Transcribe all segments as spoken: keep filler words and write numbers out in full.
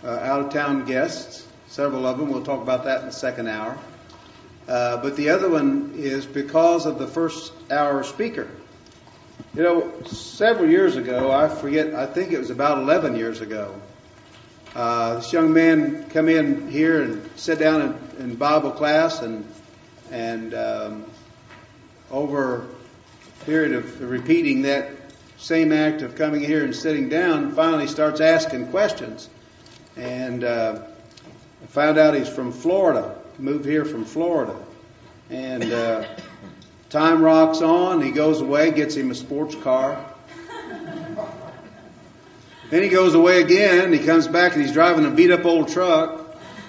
uh, out-of-town guests, several of them. We'll talk about that in the second hour. Uh, but the other one is because of the first hour speaker. You know, several years ago, I forget, I think it was about eleven years ago, uh, this young man come in here and sit down in, in Bible class, and and um, over a period of repeating that same act of coming here and sitting down, finally starts asking questions. And uh, I found out he's from Florida, moved here from Florida. And uh, time rocks on, he goes away, gets him a sports car. Then he goes away again, he comes back and he's driving a beat up old truck.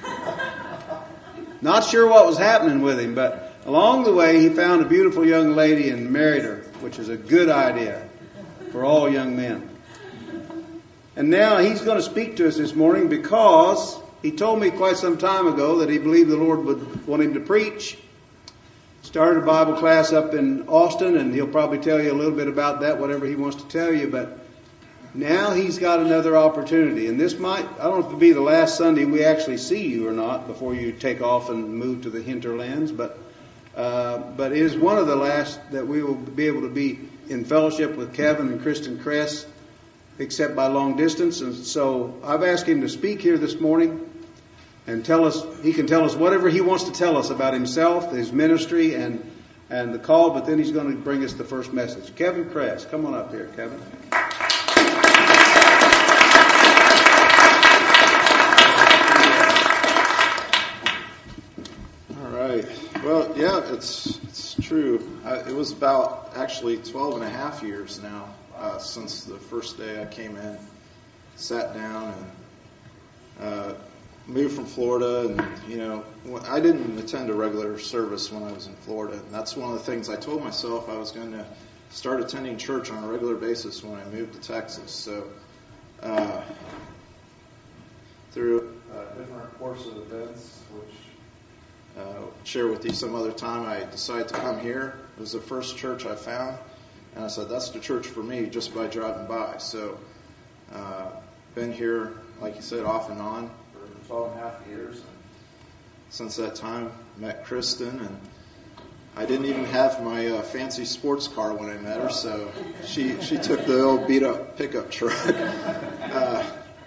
Not sure what was happening with him, but along the way he found a beautiful young lady and married her, which is a good idea for all young men. And now he's going to speak to us this morning because he told me quite some time ago that he believed the Lord would want him to preach. Started a Bible class up in Austin, and he'll probably tell you a little bit about that, whatever he wants to tell you. But now he's got another opportunity. And this might, I don't know if it'll be the last Sunday we actually see you or not before you take off and move to the hinterlands. But uh, but it is one of the last that we will be able to be in fellowship with Kevin and Kristen Kress, except by long distance. And so I've asked him to speak here this morning and tell us, he can tell us whatever he wants to tell us about himself, his ministry, and and the call, but then he's going to bring us the first message. Kevin Kress, come on up here, Kevin. All right. Well, yeah, it's it's true. I, it was about actually twelve and a half years now uh, since the first day I came in, sat down, and uh, moved from Florida. And, you know, I didn't attend a regular service when I was in Florida. And that's one of the things I told myself I was going to start attending church on a regular basis when I moved to Texas. So uh, through a different course of events, which Uh, share with you some other time, I decided to come here. It was the first church I found, and I said, that's the church for me, just by driving by. So, uh, been here, like you said, off and on for twelve and a half years. And since that time, met Kristen, and I didn't even have my uh, fancy sports car when I met her, so she she took the old beat-up pickup truck. uh,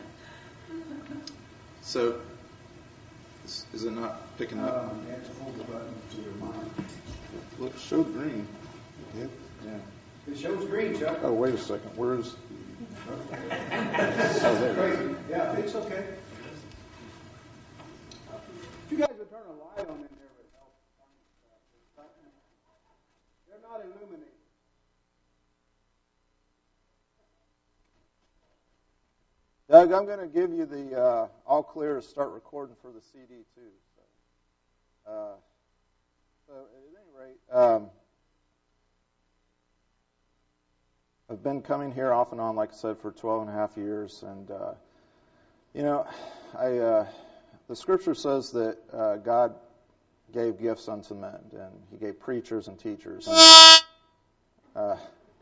so, is, is it not picking up? Um, you have to hold the button to your mind. Look, show green. Yep. Yeah. It shows green, Chuck. Oh, wait a second. Where is? Oh, there. Yeah, it's okay. If you guys would turn a light on in there, it would help. They're not illuminated. Doug, I'm going to give you the uh, all clear to start recording for the C D too. So, uh, so at any rate, um, I've been coming here off and on, like I said, for twelve and a half years, and uh, you know, I uh, the Scripture says that uh, God gave gifts unto men, and He gave preachers and teachers. And, uh,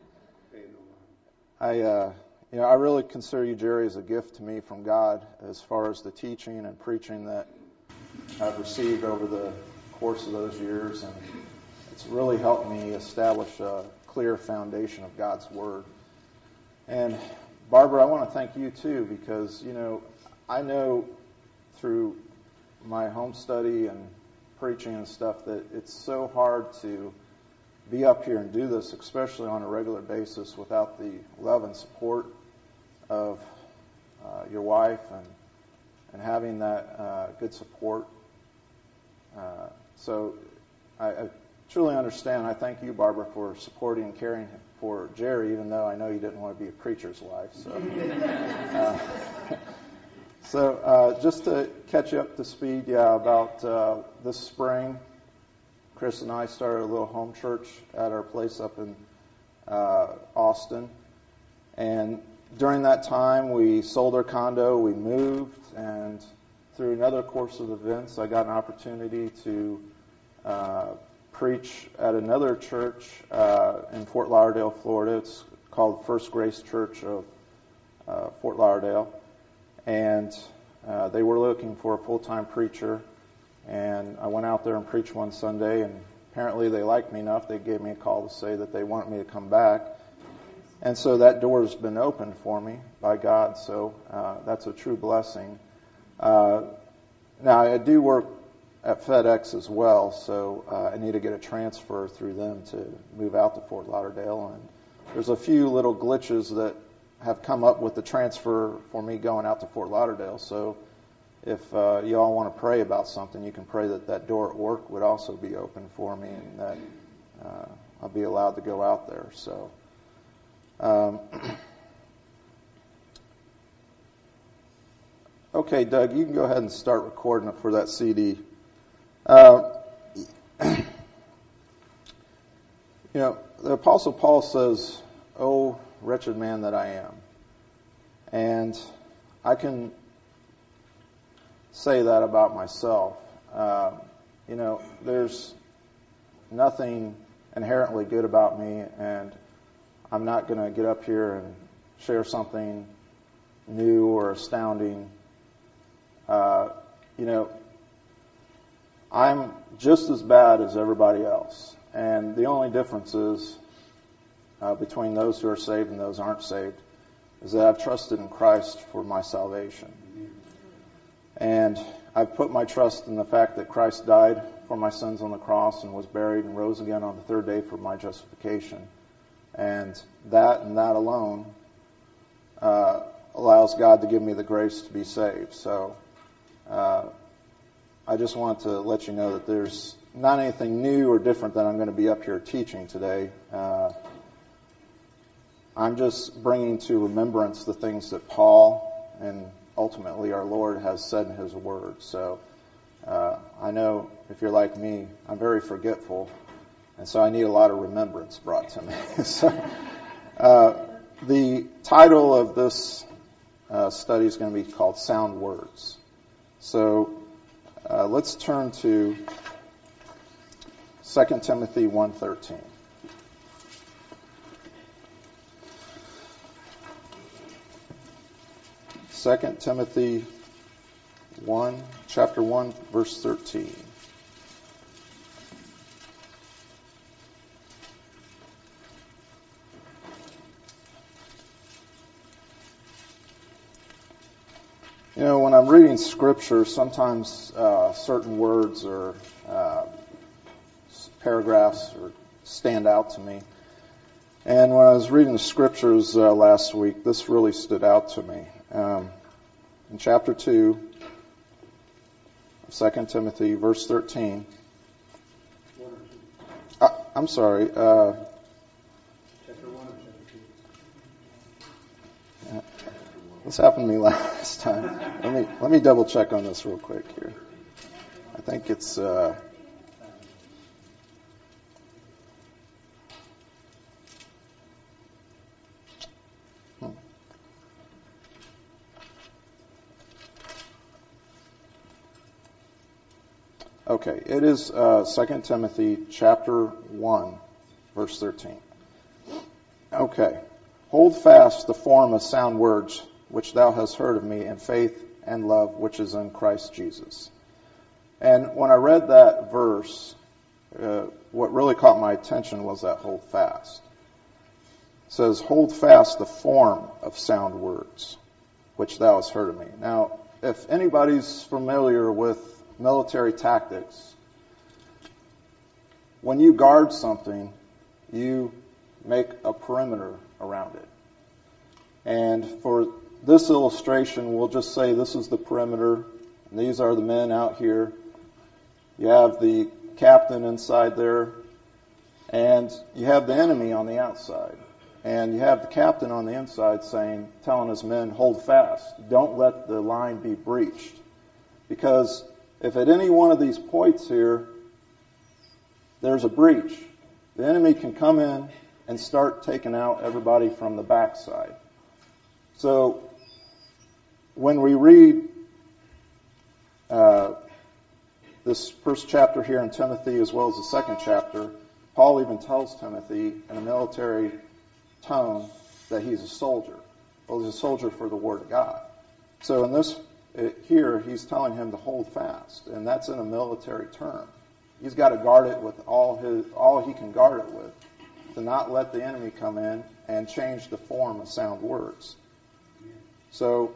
I. Uh, You know, I really consider you, Jerry, as a gift to me from God as far as the teaching and preaching that I've received over the course of those years, and it's really helped me establish a clear foundation of God's Word. And Barbara, I want to thank you too, because, you know, I know through my home study and preaching and stuff that it's so hard to be up here and do this, especially on a regular basis, without the love and support of uh, your wife and and having that uh, good support. Uh, so I, I truly understand. I thank you, Barbara, for supporting and caring for Jerry, even though I know you didn't want to be a preacher's wife. So, uh, so uh, just to catch you up to speed, yeah, about uh, this spring, Chris and I started a little home church at our place up in uh, Austin. And during that time, we sold our condo, we moved, and through another course of events, I got an opportunity to uh, preach at another church uh, in Fort Lauderdale, Florida. It's called First Grace Church of uh, Fort Lauderdale. And uh, they were looking for a full-time preacher, and I went out there and preached one Sunday, and apparently they liked me enough, they gave me a call to say that they wanted me to come back. And so that door has been opened for me by God, so uh, that's a true blessing. Uh, now, I do work at FedEx as well, so uh, I need to get a transfer through them to move out to Fort Lauderdale. And there's a few little glitches that have come up with the transfer for me going out to Fort Lauderdale. So if uh, you all want to pray about something, you can pray that that door at work would also be open for me and that uh, I'll be allowed to go out there. So. Um, okay, Doug, you can go ahead and start recording it for that C D. Uh, you know, the Apostle Paul says, "Oh, wretched man that I am." And I can say that about myself. Uh, you know, there's nothing inherently good about me, and I'm not going to get up here and share something new or astounding. Uh, you know, I'm just as bad as everybody else. And the only difference is uh, between those who are saved and those who aren't saved is that I've trusted in Christ for my salvation. And I've put my trust in the fact that Christ died for my sins on the cross and was buried and rose again on the third day for my justification. And that and that alone uh, allows God to give me the grace to be saved. So uh, I just want to let you know that there's not anything new or different that I'm going to be up here teaching today. Uh, I'm just bringing to remembrance the things that Paul and ultimately our Lord has said in His Word. So uh, I know if you're like me, I'm very forgetful. And so I need a lot of remembrance brought to me. so, uh, the title of this uh, study is going to be called Sound Words. So uh, let's turn to Second Timothy one thirteen. Second Timothy one, chapter one, verse thirteen. You know, when I'm reading Scripture, sometimes uh, certain words or uh, paragraphs or stand out to me. And when I was reading the Scriptures uh, last week, this really stood out to me. Um, in chapter two of Second Timothy, verse thirteen. I, I'm sorry. Uh, Chapter one or chapter two? Yeah. This happened to me last time. Let me let me double check on this real quick here. I think it's uh, hmm. Okay. It is uh, Second Timothy chapter one, verse thirteen. Okay. Hold fast the form of sound words which thou hast heard of me in faith and love which is in Christ Jesus. And when I read that verse, uh, what really caught my attention was that hold fast. It says, hold fast the form of sound words which thou hast heard of me. Now, if anybody's familiar with military tactics, when you guard something, you make a perimeter around it. And for this illustration, we'll just say this is the perimeter, and these are the men out here. You have the captain inside there, and you have the enemy on the outside. And you have the captain on the inside saying, telling his men, hold fast. Don't let the line be breached. Because if at any one of these points here, there's a breach, the enemy can come in and start taking out everybody from the backside. So when we read uh, this first chapter here in Timothy as well as the second chapter, Paul even tells Timothy in a military tone that he's a soldier. Well, he's a soldier for the Word of God. So in this it, here he's telling him to hold fast, and that's in a military term. He's got to guard it with all his all he can guard it with, to not let the enemy come in and change the form of sound words. So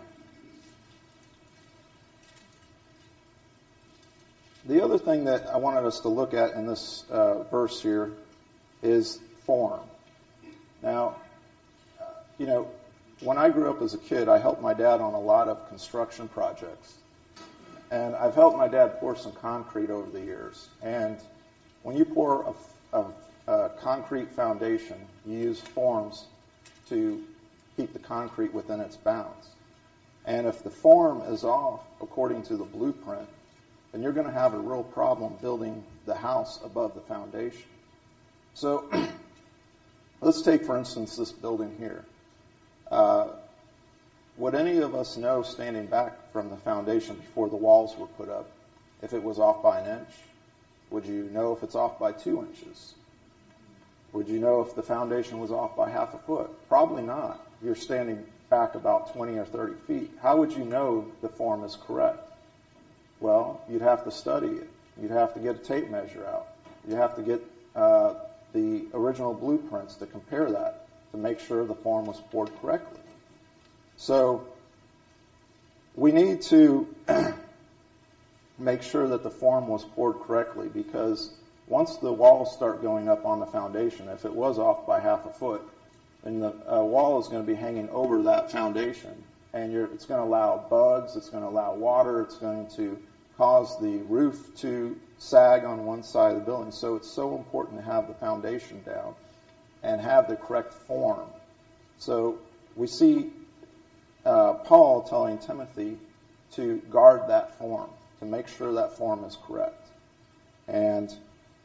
the other thing that I wanted us to look at in this uh, verse here is form. Now, uh, you know, when I grew up as a kid, I helped my dad on a lot of construction projects. And I've helped my dad pour some concrete over the years. And when you pour a, a, a concrete foundation, you use forms to keep the concrete within its bounds. And if the form is off according to the blueprint, then you're going to have a real problem building the house above the foundation. So let's take, for instance, this building here. Uh, would any of us know, standing back from the foundation before the walls were put up, if it was off by an inch? Would you know if it's off by two inches? Would you know if the foundation was off by half a foot? Probably not. You're standing back about twenty or thirty feet. How would you know the form is correct? Well, you'd have to study it. You'd have to get a tape measure out. You'd have to get uh, the original blueprints to compare that to make sure the form was poured correctly. So we need to make sure that the form was poured correctly, because once the walls start going up on the foundation, if it was off by half a foot, then the uh, wall is going to be hanging over that foundation, and you're, it's going to allow bugs, it's going to allow water, it's going to cause the roof to sag on one side of the building. So it's so important to have the foundation down and have the correct form. So we see uh, Paul telling Timothy to guard that form, to make sure that form is correct. And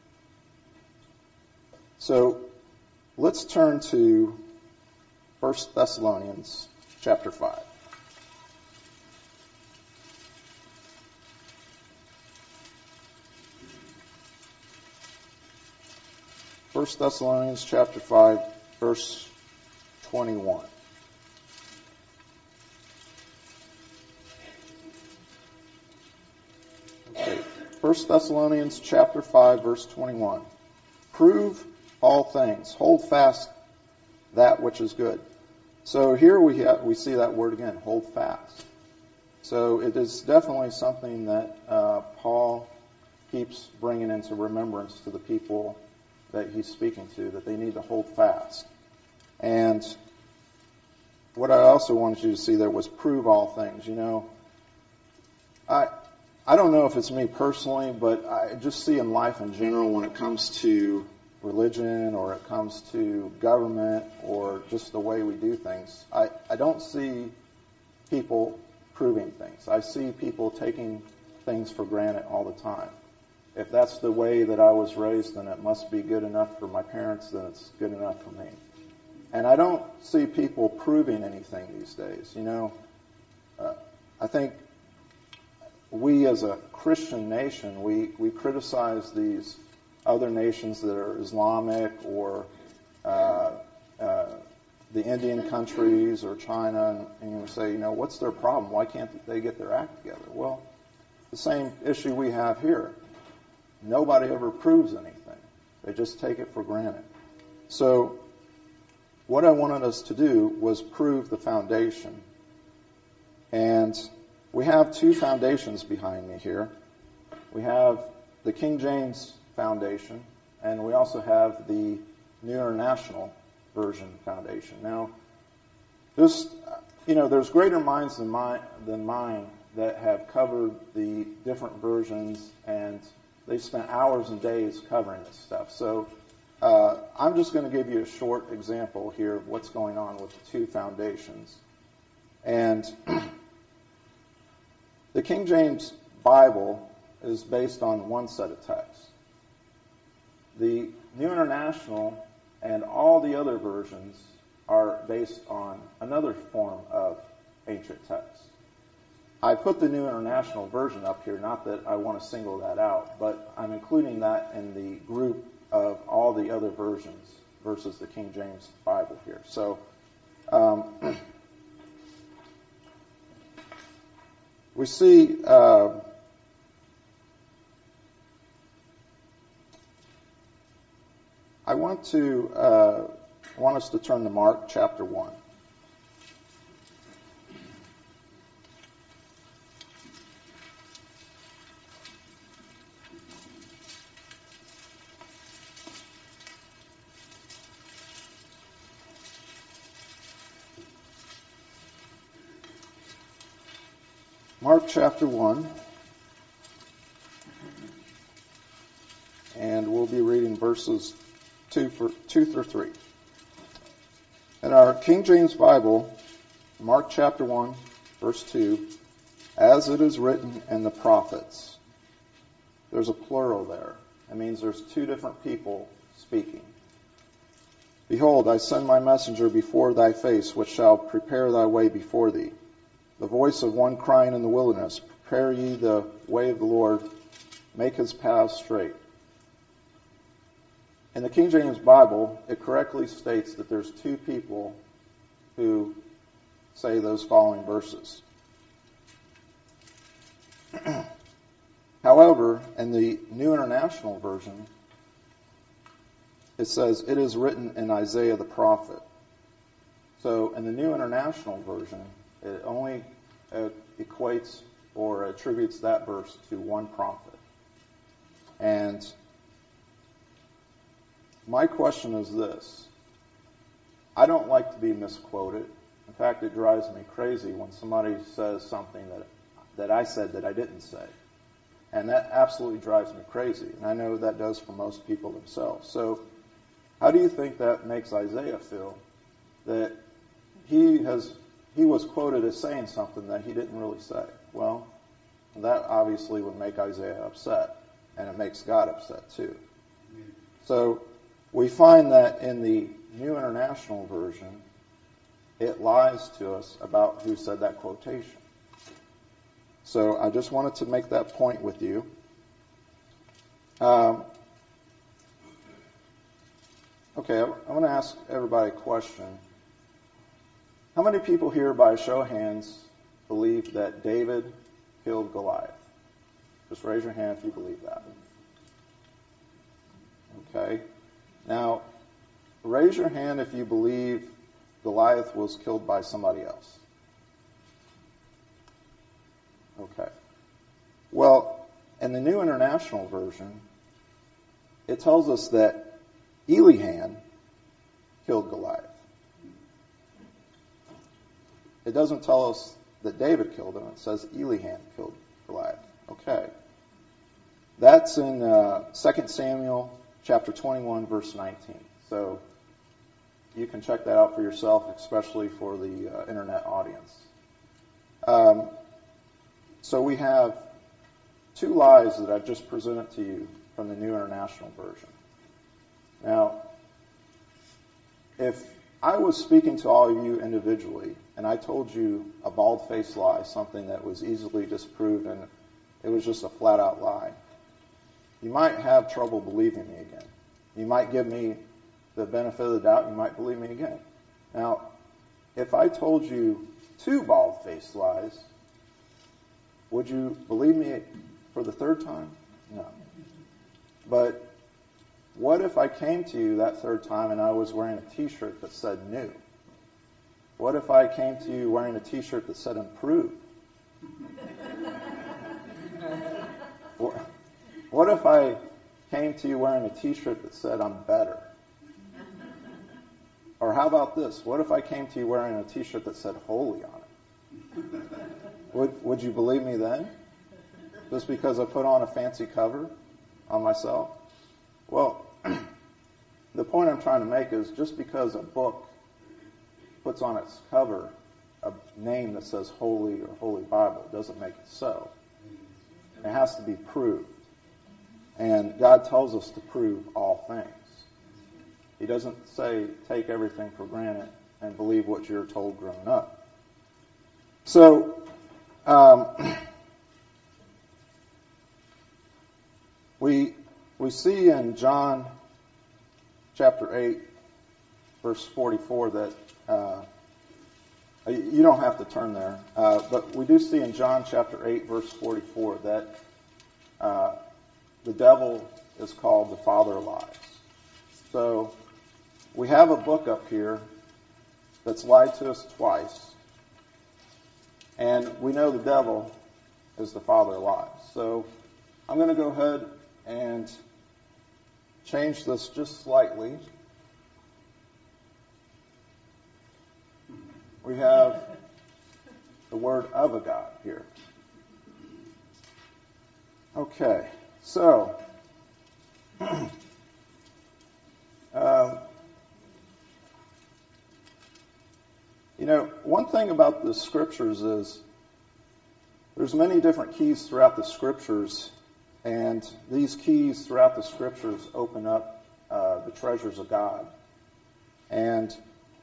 so let's turn to First Thessalonians chapter five. First Thessalonians chapter five, verse twenty-one. Okay. First Thessalonians chapter five, verse twenty-one. Prove all things. Hold fast that which is good. So here we have, we see that word again, hold fast. So it is definitely something that uh, Paul keeps bringing into remembrance to the people that he's speaking to, that they need to hold fast. And what I also wanted you to see there was prove all things. You know, I I don't know if it's me personally, but I just see in life in general, when it comes to religion or it comes to government or just the way we do things, I, I don't see people proving things. I see people taking things for granted all the time. If that's the way that I was raised, then it must be good enough for my parents, then it's good enough for me. And I don't see people proving anything these days. You know, uh, I think we as a Christian nation, we, we criticize these other nations that are Islamic or uh, uh, the Indian countries or China, and, and you say, you know, what's their problem? Why can't they get their act together? Well, the same issue we have here. Nobody ever proves anything. They just take it for granted. So what I wanted us to do was prove the foundation. And we have two foundations behind me here. We have the King James Foundation, and we also have the New International Version Foundation. Now, just, you know, there's greater minds than mine, than mine that have covered the different versions, and they've spent hours and days covering this stuff. So uh, I'm just going to give you a short example here of what's going on with the two foundations. And the King James Bible is based on one set of texts. The New International and all the other versions are based on another form of ancient text. I put the New International Version up here, not that I want to single that out, but I'm including that in the group of all the other versions versus the King James Bible here. So, um, we see uh, I want to uh, I want us to turn to Mark chapter one. Mark chapter one, and we'll be reading verses two, for, two through three. In our King James Bible, Mark chapter one, verse two, as it is written in the prophets. There's a plural there. It means there's two different people speaking. Behold, I send my messenger before thy face, which shall prepare thy way before thee. The voice of one crying in the wilderness, prepare ye the way of the Lord, make his paths straight. In the King James Bible, it correctly states that there's two people who say those following verses. However, in the New International Version, it says, it is written in Isaiah the prophet. So in the New International Version, it only uh, equates or attributes that verse to one prophet. And my question is this. I don't like to be misquoted. In fact, it drives me crazy when somebody says something that that I said that I didn't say. And that absolutely drives me crazy. And I know that does for most people themselves. So how do you think that makes Isaiah feel that he has he was quoted as saying something that he didn't really say? Well, that obviously would make Isaiah upset, and it makes God upset too. So we find that in the New International Version, it lies to us about who said that quotation. So I just wanted to make that point with you. Um, okay, I'm going to ask everybody a question. How many people here, by a show of hands, believe that David killed Goliath? Just raise your hand if you believe that. Okay. Now, raise your hand if you believe Goliath was killed by somebody else. Okay. Well, in the New International Version, it tells us that Elihan killed Goliath. It doesn't tell us that David killed him. It says Elihan killed Goliath. Okay. That's in uh, Second Samuel chapter twenty-one, verse nineteen. So you can check that out for yourself, especially for the uh, internet audience. Um, so we have two lies that I've just presented to you from the New International Version. Now, if I was speaking to all of you individually, and I told you a bald-faced lie, something that was easily disproved, and it was just a flat-out lie, you might have trouble believing me again. You might give me the benefit of the doubt. You might believe me again. Now, if I told you two bald-faced lies, would you believe me for the third time? No. But what if I came to you that third time and I was wearing a T-shirt that said new? What if I came to you wearing a T-shirt that said improved? What if I came to you wearing a T-shirt that said I'm better? Or how about this? What if I came to you wearing a T-shirt that said holy on it? Would, would you believe me then? Just because I put on a fancy cover on myself? Well, the point I'm trying to make is just because a book puts on its cover a name that says Holy or Holy Bible doesn't make it so. It has to be proved. And God tells us to prove all things. He doesn't say take everything for granted and believe what you're told growing up. So, um, we we see in John chapter eight, verse forty-four, that uh, You don't have to turn there, uh, but we do see in John chapter eight, verse forty-four, that uh, the devil is called the father of lies. So we have a book up here that's lied to us twice, and we know the devil is the father of lies. So I'm going to go ahead and change this just slightly. We have the word of a God here. Okay, so um, you know, one thing about the scriptures is there's many different keys throughout the scriptures, and these keys throughout the scriptures open up uh, the treasures of God. And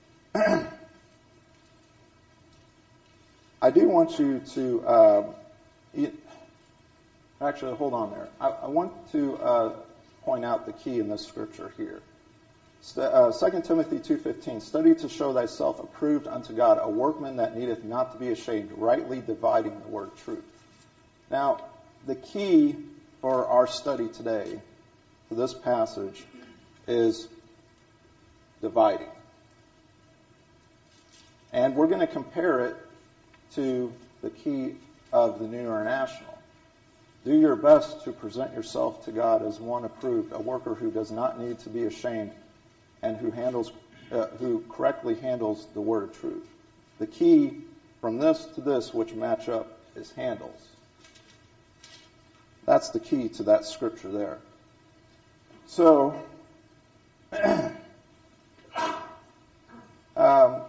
I do want you to, uh, actually, hold on there. I, I want to uh, point out the key in this scripture here. Uh, Second Timothy two fifteen, study to show thyself approved unto God, a workman that needeth not to be ashamed, rightly dividing the word truth. Now, the key for our study today, for this passage, is dividing. And we're going to compare it to the key of the New International. Do your best to present yourself to God as one approved, a worker who does not need to be ashamed, and who handles, uh, who correctly handles the word of truth. The key from this to this, which match up, is handles. That's the key to that scripture there. So, um,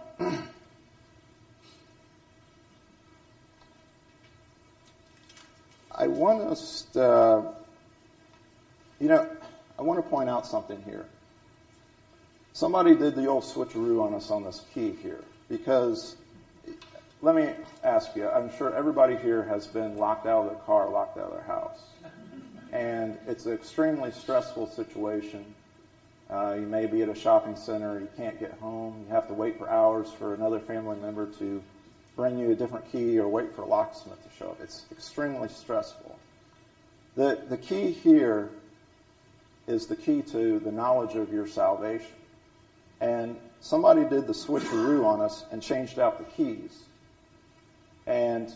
I want us to, uh, you know, I want to point out something here. Somebody did the old switcheroo on us on this key here, because let me ask you, I'm sure everybody here has been locked out of their car, locked out of their house. And it's an extremely stressful situation. Uh, you may be at a shopping center, you can't get home, you have to wait for hours for another family member to bring you a different key or wait for a locksmith to show up. It's extremely stressful. The, the key here is the key to the knowledge of your salvation. And somebody did the switcheroo on us and changed out the keys. And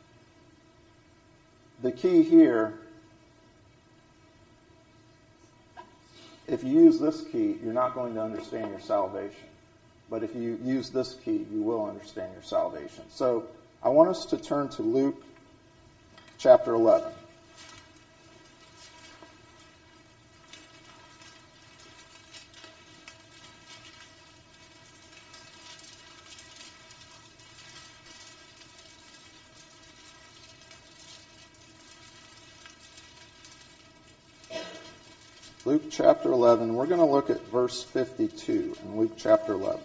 the key here, if you use this key, you're not going to understand your salvation. But if you use this key, you will understand your salvation. So I want us to turn to Luke chapter eleven. Luke chapter eleven, we're going to look at verse fifty-two in Luke chapter eleven.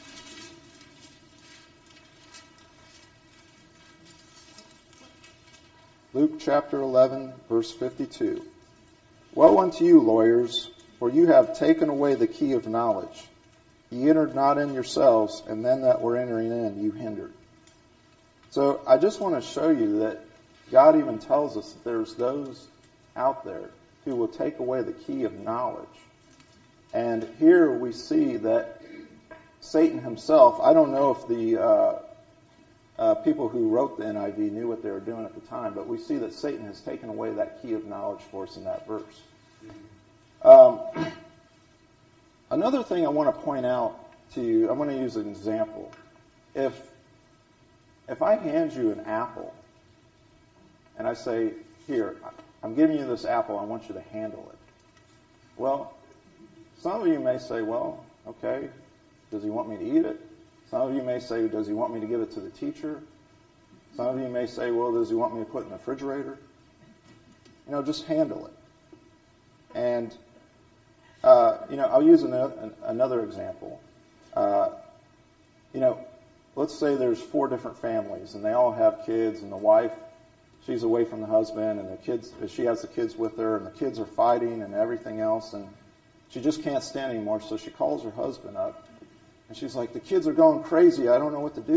Luke chapter eleven, verse fifty-two. Woe unto you, lawyers, for you have taken away the key of knowledge. Ye entered not in yourselves, and them that were entering in you hindered. So I just want to show you that God even tells us that there's those out there who will take away the key of knowledge. And here we see that Satan himself, I don't know if the uh, uh, people who wrote the N I V knew what they were doing at the time, but we see that Satan has taken away that key of knowledge for us in that verse. Um, another thing I want to point out to you, I'm going to use an example. If if I hand you an apple and I say, here, I'm giving you this apple, I want you to handle it. Well, some of you may say, well, okay, does he want me to eat it? Some of you may say, does he want me to give it to the teacher? Some of you may say, well, does he want me to put it in the refrigerator? You know, just handle it. And, uh, you know, I'll use another, another example. Uh, you know, let's say there's four different families, and they all have kids, and the wife, she's away from the husband, and the kids, she has the kids with her, and the kids are fighting and everything else, and she just can't stand anymore, so she calls her husband up, and she's like, the kids are going crazy, I don't know what to do.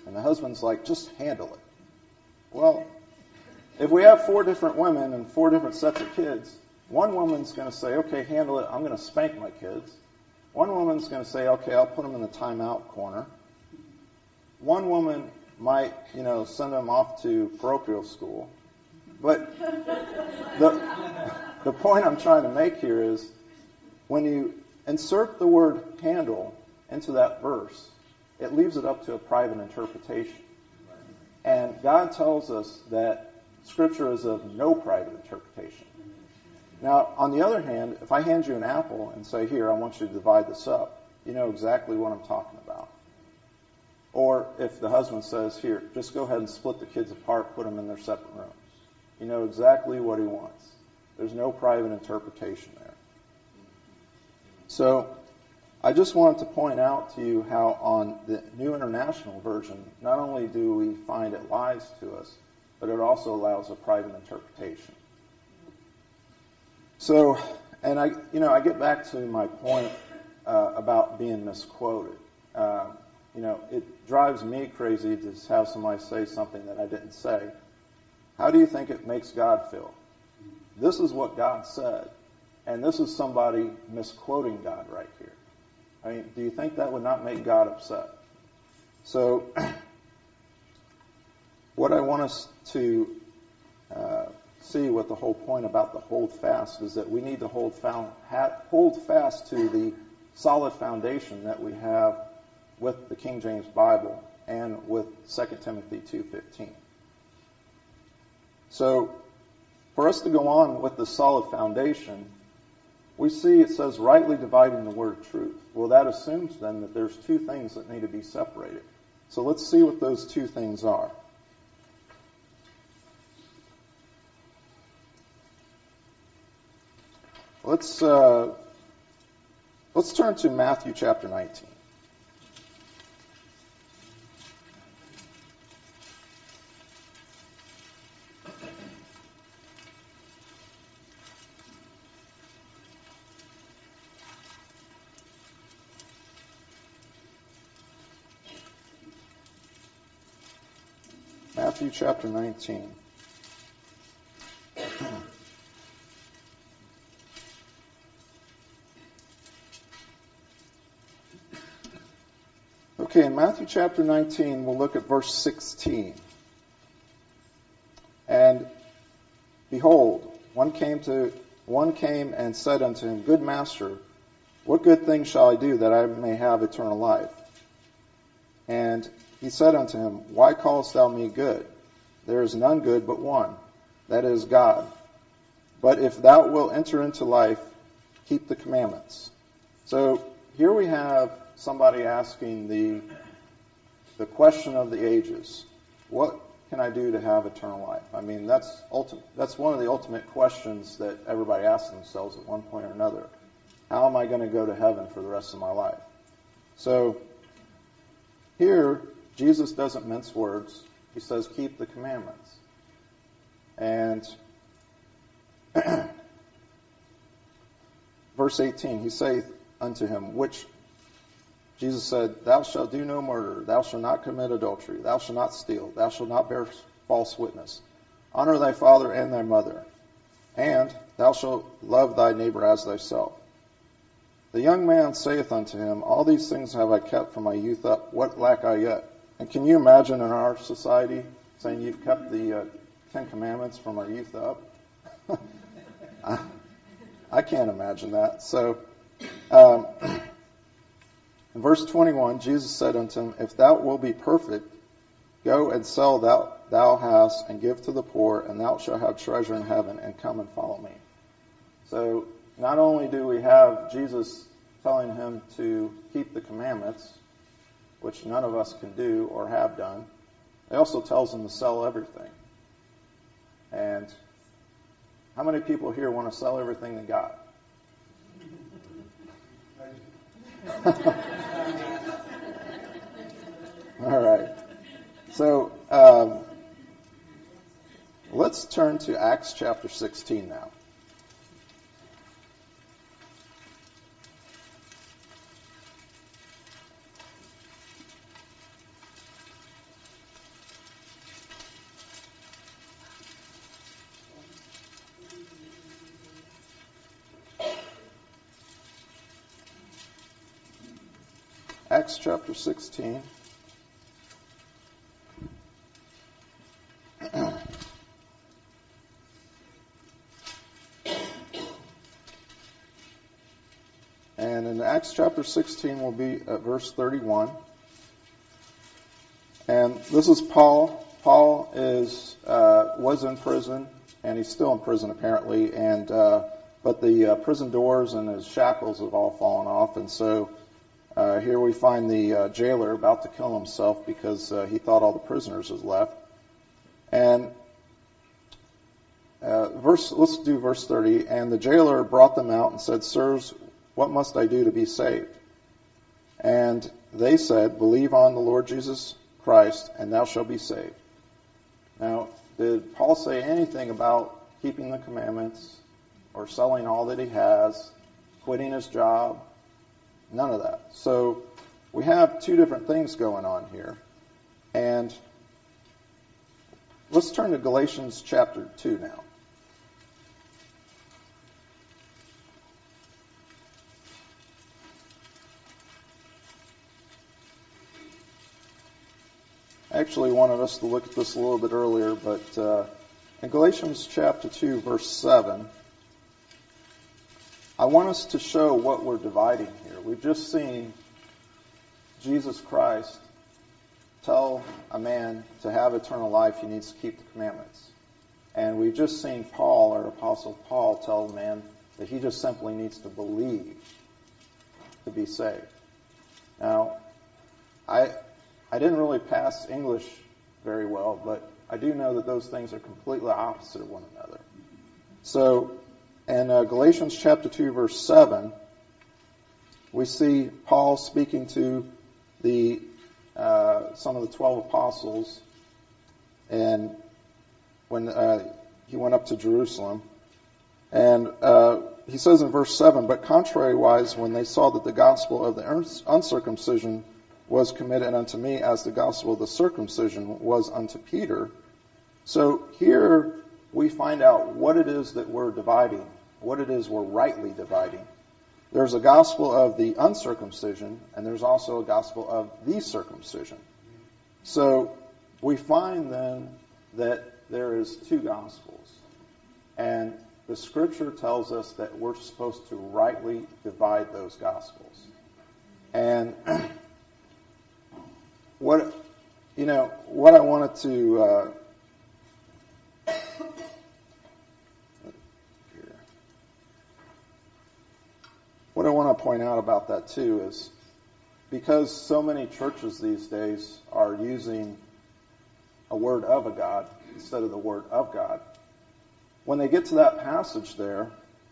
And the husband's like, just handle it. Well, if we have four different women and four different sets of kids, one woman's going to say, okay, handle it. I'm going to spank my kids. One woman's going to say, okay, I'll put them in the timeout corner. One woman might, you know, send them off to parochial school. But the, the point I'm trying to make here is when you insert the word handle into that verse, it leaves it up to a private interpretation. And God tells us that Scripture is of no private interpretation. Now, on the other hand, if I hand you an apple and say, here, I want you to divide this up, you know exactly what I'm talking about. Or if the husband says, here, just go ahead and split the kids apart, put them in their separate rooms. You know exactly what he wants. There's no private interpretation there. So, I just wanted to point out to you how on the New International Version, not only do we find it lies to us, but it also allows a private interpretation. So, and I, you know, I get back to my point uh, about being misquoted. Uh, you know, it drives me crazy to have somebody say something that I didn't say. How do you think it makes God feel? This is what God said, and this is somebody misquoting God right here. I mean, do you think that would not make God upset? So, what I want us to uh, see with the whole point about the hold fast is that we need to hold, found, ha, hold fast to the solid foundation that we have with the King James Bible and with Second Timothy two fifteen. So, for us to go on with the solid foundation, we see it says rightly dividing the word of truth. Well, that assumes then that there's two things that need to be separated. So let's see what those two things are. Let's uh, let's turn to Matthew chapter nineteen. Matthew chapter nineteen. Okay, in Matthew chapter nineteen, we'll look at verse sixteen. And behold, one came to one came and said unto him, Good master, what good thing shall I do that I may have eternal life? And he said unto him, Why callest thou me good? There is none good but one, that is God. But if thou wilt enter into life, keep the commandments. So here we have somebody asking the the question of the ages. What can I do to have eternal life? I mean, that's ulti- that's one of the ultimate questions that everybody asks themselves at one point or another. How am I going to go to heaven for the rest of my life? So here, Jesus doesn't mince words. He says, keep the commandments. And verse eighteen, he saith unto him, which Jesus said, Thou shalt do no murder, thou shalt not commit adultery, thou shalt not steal, thou shalt not bear false witness. Honor thy father and thy mother, and thou shalt love thy neighbor as thyself. The young man saith unto him, All these things have I kept from my youth up, what lack I yet? And can you imagine in our society saying you've kept the uh, Ten Commandments from our youth up? I, I can't imagine that. So, um, in verse twenty-one, Jesus said unto him, If thou wilt be perfect, go and sell thou thou hast, and give to the poor, and thou shalt have treasure in heaven, and come and follow me. So, not only do we have Jesus telling him to keep the commandments, which none of us can do or have done, he also tells him to sell everything. And how many people here want to sell everything they got? All right. So um, let's turn to Acts chapter sixteen now. Acts chapter sixteen. And in Acts chapter sixteen will be at verse thirty-one. And this is Paul. Paul is uh, was in prison, and he's still in prison apparently. And uh, but the uh, prison doors and his shackles have all fallen off, and so uh, here we find the uh, jailer about to kill himself because uh, he thought all the prisoners had left. And uh, verse, let's do verse thirty. And the jailer brought them out and said, "Sirs, what must I do to be saved?" And they said, "Believe on the Lord Jesus Christ, and thou shalt be saved." Now, did Paul say anything about keeping the commandments or selling all that he has, quitting his job? None of that. So we have two different things going on here. And let's turn to Galatians chapter two now. I actually wanted us to look at this a little bit earlier, but uh, in Galatians chapter two, verse seven, I want us to show what we're dividing here. We've just seen Jesus Christ tell a man to have eternal life, he needs to keep the commandments. And we've just seen Paul, or Apostle Paul, tell a man that he just simply needs to believe to be saved. Now, I... I didn't really pass English very well, but I do know that those things are completely opposite of one another. So, in uh, Galatians chapter two, verse seven, we see Paul speaking to the uh, some of the twelve apostles, and when uh, he went up to Jerusalem, and uh, he says in verse seven, "But contrariwise, when they saw that the gospel of the uncircumcision was committed unto me, as the gospel of the circumcision was unto Peter." So here we find out what it is that we're dividing, what it is we're rightly dividing. There's a gospel of the uncircumcision, and there's also a gospel of the circumcision. So we find then that there is two gospels. And the scripture tells us that we're supposed to rightly divide those gospels. And What, you know, what I wanted to, uh, what I want to point out about that too is because so many churches these days are using a word of a God instead of the word of God, when they get to that passage there,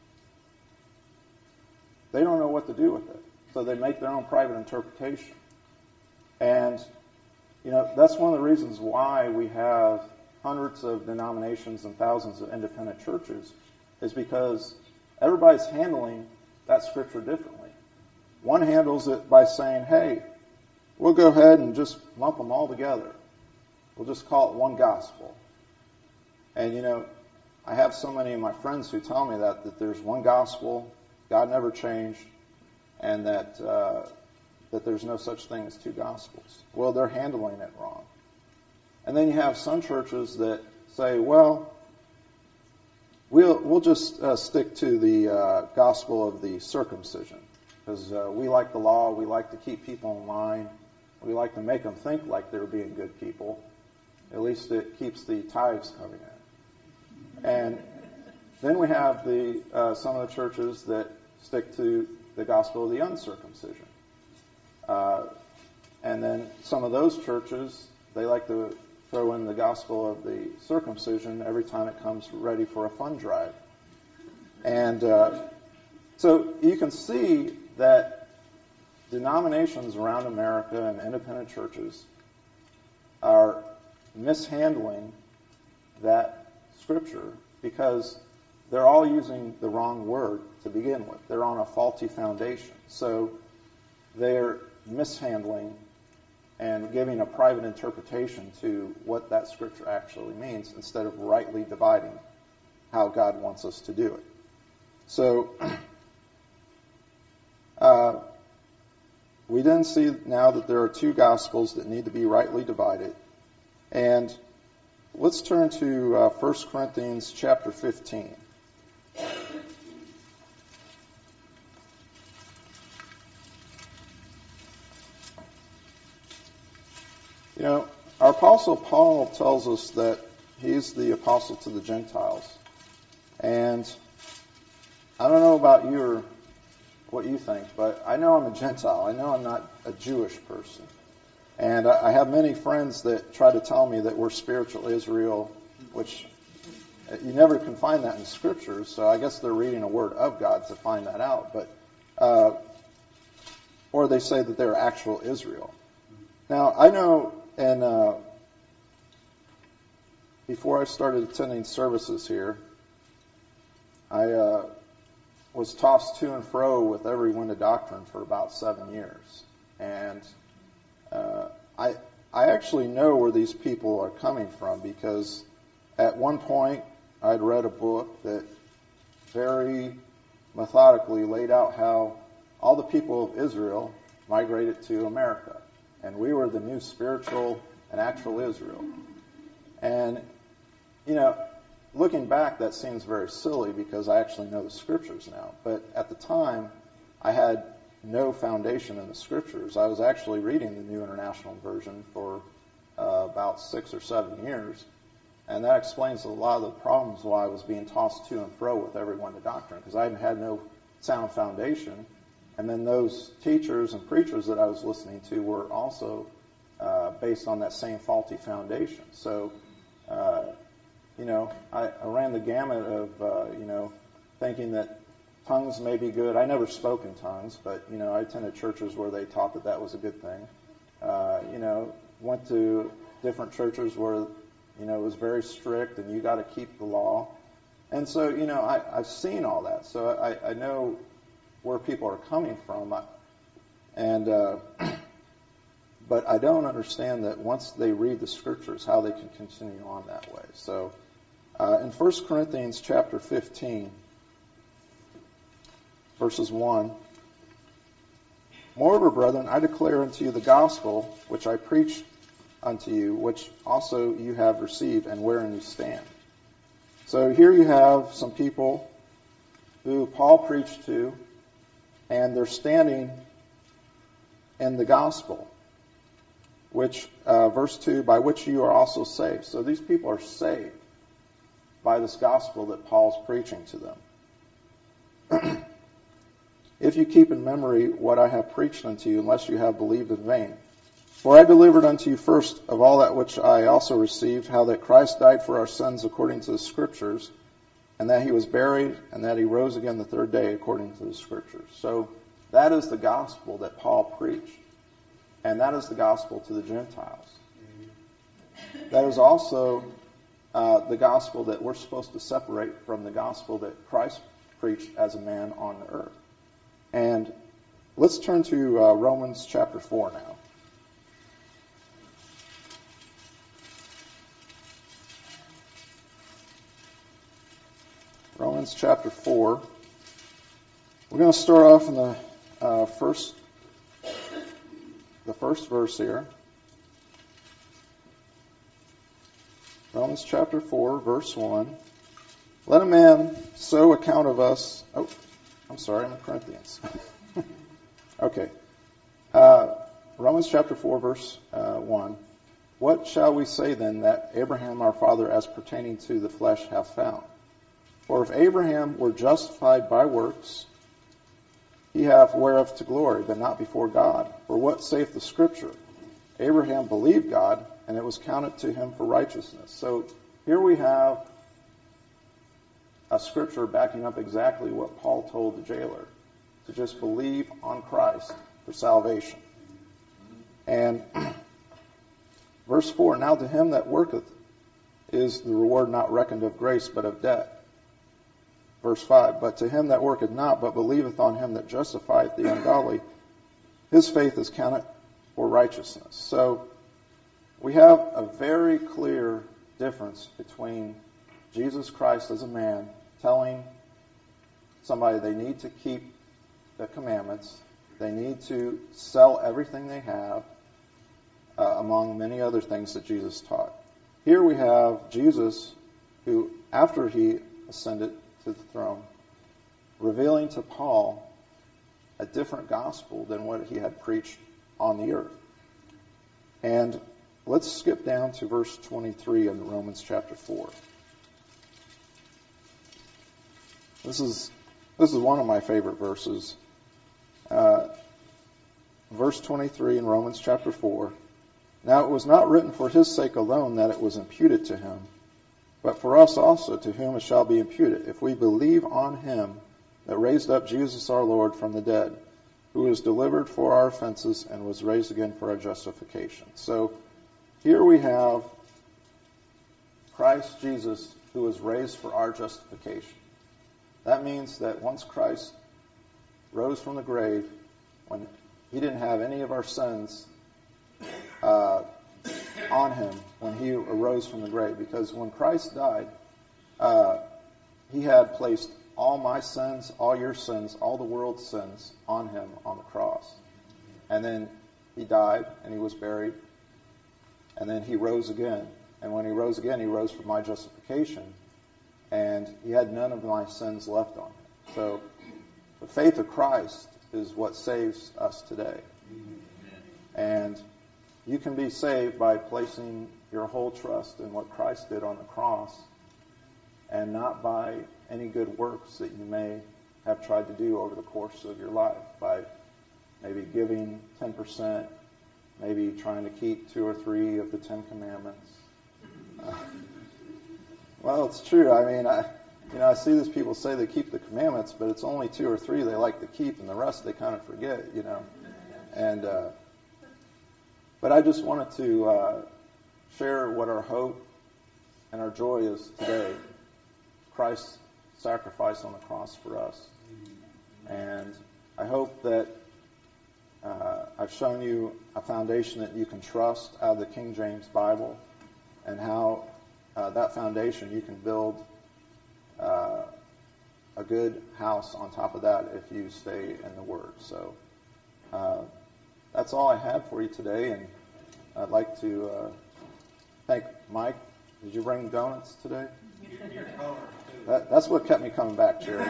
they don't know what to do with it. So they make their own private interpretation. And, you know, that's one of the reasons why we have hundreds of denominations and thousands of independent churches, is because everybody's handling that scripture differently. One handles it by saying, hey, we'll go ahead and just lump them all together. We'll just call it one gospel. And, you know, I have so many of my friends who tell me that, that there's one gospel, God never changed, and that uh, that there's no such thing as two gospels. Well, they're handling it wrong. And then you have some churches that say, well, we'll we'll just uh, stick to the uh, gospel of the circumcision because uh, we like the law, we like to keep people in line, we like to make them think like they're being good people. At least it keeps the tithes coming in. And then we have the uh, some of the churches that stick to the gospel of the uncircumcision. Uh, and then some of those churches, they like to throw in the gospel of the circumcision every time it comes ready for a fund drive. And uh, so you can see that denominations around America and independent churches are mishandling that scripture because they're all using the wrong word to begin with. They're on a faulty foundation. So they're mishandling and giving a private interpretation to what that scripture actually means instead of rightly dividing how God wants us to do it. So, uh, we then see now that there are two gospels that need to be rightly divided. And let's turn to uh, First Corinthians chapter fifteen. You know, our Apostle Paul tells us that he's the apostle to the Gentiles. And I don't know about you or what you think, but I know I'm a Gentile. I know I'm not a Jewish person. And I have many friends that try to tell me that we're spiritual Israel, which you never can find that in the Scriptures, so I guess they're reading a word of God to find that out. But uh, or they say that they're actual Israel. Now, I know, and uh, before I started attending services here, I uh, was tossed to and fro with every wind of doctrine for about seven years. And uh, I I actually know where these people are coming from, because at one point I'd read a book that very methodically laid out how all the people of Israel migrated to America. And we were the new spiritual and actual Israel. And, you know, looking back, that seems very silly because I actually know the Scriptures now. But at the time, I had no foundation in the Scriptures. I was actually reading the New International Version for uh, about six or seven years. And that explains a lot of the problems why I was being tossed to and fro with every wind of doctrine, because I had no sound foundation. And then those teachers and preachers that I was listening to were also uh, based on that same faulty foundation. So, uh, you know, I, I ran the gamut of, uh, you know, thinking that tongues may be good. I never spoke in tongues, but, you know, I attended churches where they taught that that was a good thing. Uh, you know, went to different churches where, you know, it was very strict and you got to keep the law. And so, you know, I, I've seen all that. So I, I know where people are coming from. And, uh, but I don't understand that once they read the Scriptures, how they can continue on that way. So uh, in First Corinthians chapter fifteen, verses one, moreover, brethren, I declare unto you the gospel which I preached unto you, which also you have received, and wherein you stand. So here you have some people who Paul preached to, and they're standing in the gospel, which, uh, verse two, by which you are also saved. So these people are saved by this gospel that Paul's preaching to them. If you keep in memory what I have preached unto you, unless you have believed in vain. For I delivered unto you first of all that which I also received, how that Christ died for our sins according to the Scriptures, and that he was buried, and that he rose again the third day according to the Scriptures. So that is the gospel that Paul preached. And that is the gospel to the Gentiles. That is also uh, the gospel that we're supposed to separate from the gospel that Christ preached as a man on the earth. And let's turn to uh, Romans chapter four now. Romans chapter four. We're going to start off in the uh, first, the first verse here. Romans chapter four, verse one. Let a man so account of us. Oh, I'm sorry, I'm in Corinthians. Okay. Uh, Romans chapter four, verse uh, one. What shall we say then that Abraham our father as pertaining to the flesh hath found? For if Abraham were justified by works, he hath whereof to glory, but not before God. For what saith the Scripture? Abraham believed God, and it was counted to him for righteousness. So here we have a Scripture backing up exactly what Paul told the jailer, to just believe on Christ for salvation. And verse four, now to him that worketh is the reward not reckoned of grace, but of debt. Verse five, but to him that worketh not, but believeth on him that justifieth the ungodly, his faith is counted for righteousness. So we have a very clear difference between Jesus Christ as a man telling somebody they need to keep the commandments, They need to sell everything they have, uh, among many other things that Jesus taught. Here we have Jesus, who, after he ascended to the throne, revealing to Paul a different gospel than what he had preached on the earth. And let's skip down to verse twenty-three in Romans chapter four. This is this is one of my favorite verses. Uh, verse twenty-three in Romans chapter four. Now it was not written for his sake alone that it was imputed to him, but for us also, to whom it shall be imputed, if we believe on him that raised up Jesus our Lord from the dead, who was delivered for our offenses and was raised again for our justification. So here we have Christ Jesus, who was raised for our justification. That means that once Christ rose from the grave, when he didn't have any of our sins uh, on him when he arose from the grave, because when Christ died, uh, he had placed all my sins, all your sins, all the world's sins on him on the cross. And then he died and he was buried. And then he rose again. And when he rose again, he rose for my justification. And he had none of my sins left on him. So the faith of Christ is what saves us today. And you can be saved by placing your whole trust in what Christ did on the cross, and not by any good works that you may have tried to do over the course of your life, by maybe giving ten percent, maybe trying to keep two or three of the Ten Commandments. Uh, well, it's true. I mean, I, you know, I see these people say they keep the commandments, but it's only two or three they like to keep, and the rest they kind of forget, you know. And uh, but I just wanted to uh, share what our hope and our joy is today. Christ's sacrifice on the cross for us. And I hope that uh, I've shown you a foundation that you can trust out of the King James Bible, and how uh, that foundation you can build uh, a good house on top of that if you stay in the Word. So uh, that's all I had for you today, and I'd like to uh, thank Mike. Did you bring donuts today? That, that's what kept me coming back, Jerry.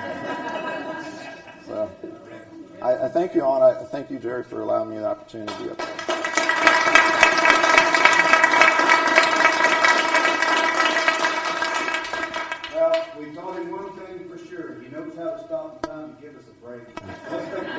So I, I thank you all, and I thank you, Jerry, for allowing me the opportunity to be up there. Well, we told him one thing for sure. He knows how to stop in time to give us a break. Let's take